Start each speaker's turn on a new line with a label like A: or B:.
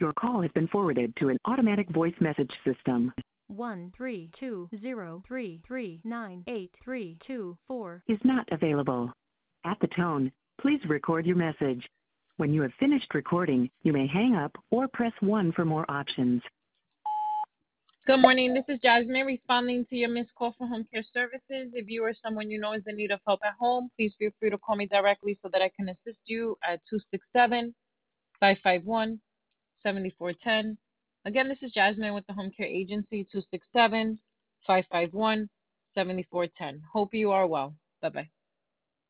A: Your call has been forwarded to an automatic voice message system.
B: 1-320-339-8324
A: Is not available. At the tone, please record your message. When you have finished recording, you may hang up or press 1 for more options.
C: Good morning. This is Jasmine responding to your missed call for home care services. If you or someone you know is in need of help at home, please feel free to call me directly so that I can assist you at 267-551-7410. Again, this is Jasmine with the Home Care Agency, 267-551-7410. Hope you are well. Bye-bye.